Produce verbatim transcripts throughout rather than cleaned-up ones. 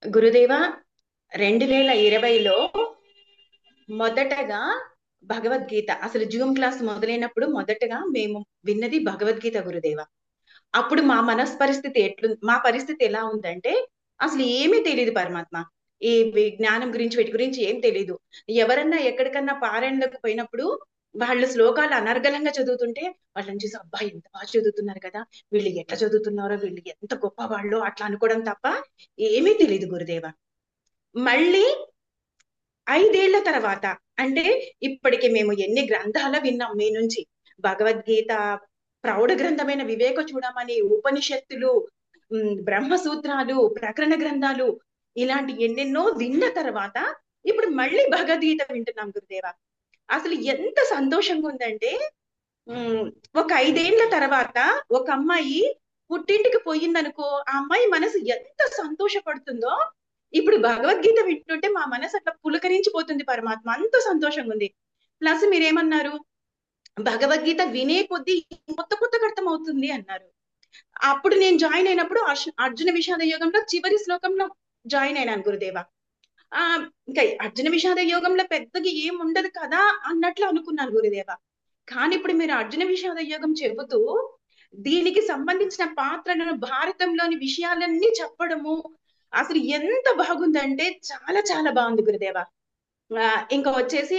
గురుదేవ, రెండు వేల ఇరవైలో మొదటగా భగవద్గీత అసలు జూమ్ క్లాస్ మొదలైనప్పుడు మొదటగా మేము విన్నది భగవద్గీత గురుదేవ. అప్పుడు మా మనస్ పరిస్థితి ఎట్లు మా పరిస్థితి ఎలా ఉందంటే అసలు ఏమీ తెలియదు పరమాత్మ. ఈ వి- జ్ఞానం గురించి వీటి గురించి ఏం తెలియదు. ఎవరన్నా ఎక్కడికన్నా పారాయణలకు పోయినప్పుడు వాళ్ళు శ్లోకాలు అనర్గళంగా చదువుతుంటే వాళ్ళని చూసి అబ్బా ఎంత బాగా చదువుతున్నారు కదా, వీళ్ళు ఎట్లా చదువుతున్నారో, వీళ్ళు ఎంత గొప్ప వాళ్ళు అట్లా అనుకోవడం తప్ప ఏమీ తెలియదు గురుదేవ. మళ్ళీ ఐదేళ్ల తర్వాత, అంటే ఇప్పటికి మేము ఎన్ని గ్రంథాలు విన్నాం మీ నుంచి. భగవద్గీత, ప్రౌఢ గ్రంథమైన వివేక చూడమని, ఉపనిషత్తులు, ఉమ్, బ్రహ్మసూత్రాలు, ప్రకరణ గ్రంథాలు, ఇలాంటి ఎన్నెన్నో విన్న తర్వాత ఇప్పుడు మళ్ళీ భగవద్గీత వింటున్నాం గురుదేవ. అసలు ఎంత సంతోషంగా ఉందంటే, ఉమ్, ఒక ఐదేళ్ల తర్వాత ఒక అమ్మాయి పుట్టింటికి పోయిందనుకో, ఆ అమ్మాయి మనసు ఎంత సంతోషపడుతుందో ఇప్పుడు భగవద్గీత వింటుంటే మా మనసు అట్లా పులకరించిపోతుంది పరమాత్మ, అంత సంతోషంగా ఉంది. ప్లస్ మీరేమన్నారు, భగవద్గీత వినే కొద్దీ కొత్త కొత్తగా అర్థం అవుతుంది అన్నారు. అప్పుడు నేను జాయిన్ అయినప్పుడు అర్జు- అర్జున విషాద యోగంలో చివరి శ్లోకంలో జాయిన్ అయినాను గురుదేవ. ఆ ఇంకా అర్జున విషాద యోగంలో పెద్దగా ఏం ఉండదు కదా అన్నట్లు అనుకున్నాను గురుదేవ. కానీ ఇప్పుడు మీరు అర్జున విషాద యోగం చెబుతూ దీనికి సంబంధించిన పాత్రలను, భారతంలోని విషయాలన్నీ చెప్పడము అసలు ఎంత బాగుందంటే చాలా చాలా బాగుంది గురుదేవ. ఆ, ఇంకా వచ్చేసి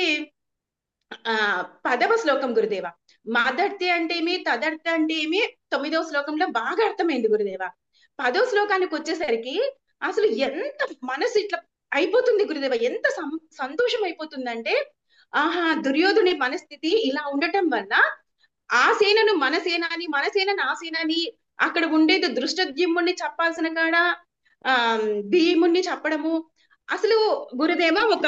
ఆ పదవ శ్లోకం గురుదేవ. మదర్తి అంటే ఏమి, తదర్థ అంటే ఏమి తొమ్మిదవ శ్లోకంలో బాగా అర్థమైంది గురుదేవ. పదో శ్లోకానికి వచ్చేసరికి అసలు ఎంత మనసు ఇట్లా అయిపోతుంది గురుదేవ, ఎంత సం- సంతోషం అయిపోతుందంటే, ఆహా దుర్యోధుని మనస్థితి ఇలా ఉండటం వల్ల ఆ సేనను మన సేన అని, మన సేనను ఆ సేన అని, అక్కడ ఉండేది దృష్టద్యుమ్నుని చెప్పాల్సిన కాడ ఆ భీముణ్ణి చెప్పడము. అసలు గురుదేవ, ఒక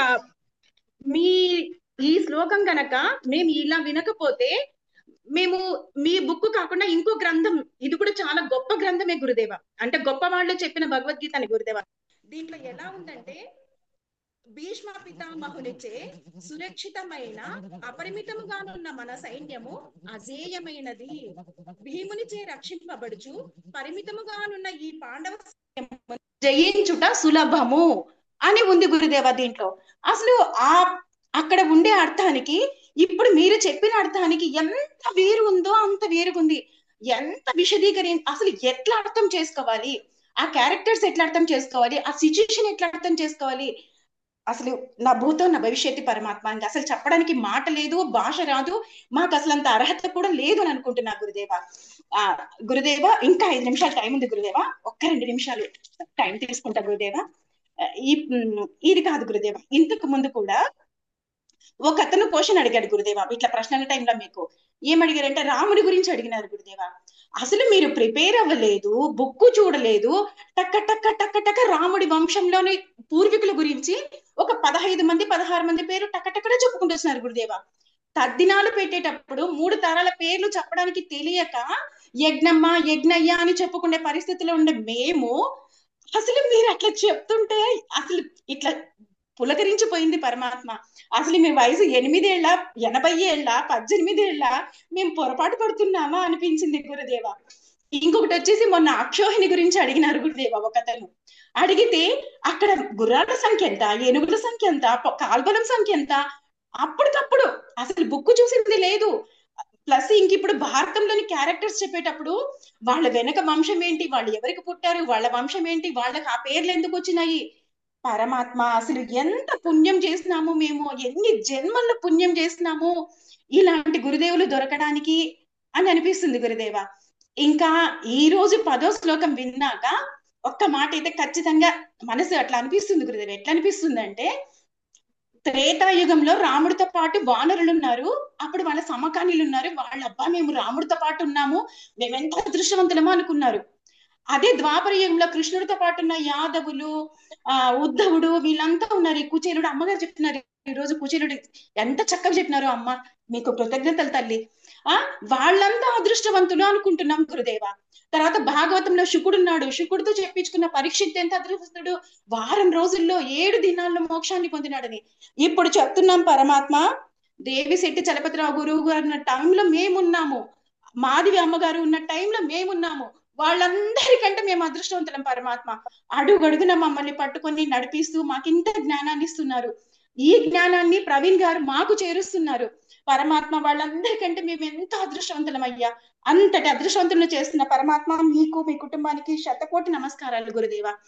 మీ ఈ శ్లోకం గనక మేము ఇలా వినకపోతే, మేము మీ బుక్ కాకుండా ఇంకో గ్రంథం, ఇది కూడా చాలా గొప్ప గ్రంథమే గురుదేవ, అంటే గొప్ప వాళ్ళు చెప్పిన భగవద్గీత అని గురుదేవ. దీంట్లో ఎలా ఉందంటే, భీష్మ పితామహునిచే సురక్షితమైన అపరిమితముగానున్న మన సైన్యము అజేయమైనది. భీమునిచే రక్షింపబడుచు పరిమితముగానున్న ఈ పాండవ సైన్యము జయించుట సులభము అని ఉంది గురుదేవ దీంట్లో. అసలు ఆ అక్కడ ఉండే అర్థానికి ఇప్పుడు మీరు చెప్పిన అర్థానికి ఎంత వేరు ఉందో అంత వేరుగుంది. ఎంత విశదీకరి అసలు ఎట్లా అర్థం చేసుకోవాలి, ఆ క్యారెక్టర్స్ ఎట్లా అర్థం చేసుకోవాలి, ఆ సిచ్యుయేషన్ ఎట్లా అర్థం చేసుకోవాలి, అసలు నా భూతో నా భవిష్యత్తు పరమాత్మ, ఇంకా అసలు చెప్పడానికి మాట లేదు, భాష రాదు, మాకు అసలు అంత అర్హత కూడా లేదు అని అనుకుంటున్నా గురుదేవ. ఆ గురుదేవ, ఇంకా ఐదు నిమిషాలు టైం ఉంది గురుదేవ, ఒక్క రెండు నిమిషాలు టైం తీసుకుంటా గురుదేవ. ఆ, ఈ ఉమ్, ఇది కాదు గురుదేవ, ఇంతకు ముందు కూడా ఒక అతను క్వశ్చన్ అడిగాడు గురుదేవ, ఇట్లా ప్రశ్నల టైంలో మీకు ఏం అడిగారంటే రాముడి గురించి అడిగినారు గురుదేవ. అసలు మీరు ప్రిపేర్ అవ్వలేదు, బుక్ చూడలేదు, టక్క టక్క టక్క టక్క రాముడి వంశంలోని పూర్వీకుల గురించి ఒక పదహైదు మంది పదహారు మంది పేరు టక్క టక్కనే చెప్పుకుంటూ వస్తున్నారు గురుదేవ. తద్దినాలు పెట్టేటప్పుడు మూడు తరాల పేర్లు చెప్పడానికి తెలియక యజ్ఞమ్మ యజ్ఞయ్య అని చెప్పుకునే పరిస్థితిలో ఉండే మేము, అసలు మీరు అట్లా చెప్తుంటే అసలు ఇట్లా పులకరించిపోయింది పరమాత్మ. అసలు మీ వయసు ఎనిమిదేళ్ల, ఎనభై ఏళ్ళ, పద్దెనిమిదేళ్ల, మేము పొరపాటు పడుతున్నామా అనిపించింది గురుదేవ. ఇంకొకటి వచ్చేసి మొన్న అక్షోహిణి గురించి అడిగినారు గురుదేవ ఒకతను. అడిగితే అక్కడ గుర్రాల సంఖ్య ఎంత, ఏనుగుల సంఖ్య ఎంత, ప- కాల్బలం సంఖ్య ఎంత, అప్పటికప్పుడు అసలు బుక్ చూసింది లేదు. ప్లస్ ఇంక ఇప్పుడు భారతంలోని క్యారెక్టర్స్ చెప్పేటప్పుడు వాళ్ళ వెనక వంశం ఏంటి, వాళ్ళు ఎవరికి పుట్టారు, వాళ్ళ వంశం ఏంటి, వాళ్ళకి ఆ పేర్లు ఎందుకు వచ్చినాయి, పరమాత్మ అసలు ఎంత పుణ్యం చేసినాము మేము, ఎన్ని జన్మల్లో పుణ్యం చేసినాము ఇలాంటి గురుదేవులు దొరకడానికి అని అనిపిస్తుంది గురుదేవ. ఇంకా ఈ రోజు పదో శ్లోకం విన్నాక ఒక్క మాట అయితే ఖచ్చితంగా మనసు అట్లా అనిపిస్తుంది గురుదేవ. ఎట్లా అనిపిస్తుంది అంటే, త్రేతాయుగంలో రాముడితో పాటు వానరులు ఉన్నారు, అప్పుడు వాళ్ళ సమకాలీలు ఉన్నారు, వాళ్ళ అబ్బా మేము రాముడితో పాటు ఉన్నాము, మేమెంత అదృష్టవంతులమో అనుకున్నారు. అదే ద్వాపర యుగంలో కృష్ణుడితో పాటు ఉన్న యాదవులు, ఆ ఉద్ధవుడు, వీళ్ళంతా ఉన్నారు. ఈ కుచేలుడు అమ్మగారు చెప్తున్నారు ఈ రోజు, కుచేలుడు ఎంత చక్కగా చెప్పినారో అమ్మ, మీకు కృతజ్ఞతలు తల్లి. ఆ వాళ్ళంతా అదృష్టవంతులు అనుకుంటున్నాం గురుదేవ. తర్వాత భాగవతంలో శుకుడు ఉన్నాడు, శుకుడితో చెప్పించుకున్న పరీక్షిత్ ఎంత అదృష్టస్తుడు, వారం రోజుల్లో ఏడు దినాల్లో మోక్షాన్ని పొందినాడని. ఇప్పుడు చెప్తున్నాం పరమాత్మ, దేవిశెట్టి చలపతిరావు గురువు గారు ఉన్న టైంలో మేమున్నాము, మాధవి అమ్మగారు ఉన్న టైంలో మేమున్నాము, వాళ్ళందరికంటే మేము అదృష్టవంతులం పరమాత్మ. అడుగడుగున మమ్మల్ని పట్టుకొని నడిపిస్తూ మాకింత జ్ఞానాన్ని ఇస్తున్నారు. ఈ జ్ఞానాన్ని ప్రవీణ్ గారు మాకు చేరుస్తున్నారు. పరమాత్మ వాళ్ళందరికంటే మేము ఎంతో అదృష్టవంతులం అయ్యా. అంతటి అదృష్టవంతులను చేస్తున్న పరమాత్మ మీకు, మీ కుటుంబానికి శతకోటి నమస్కారాలు గురుదేవ.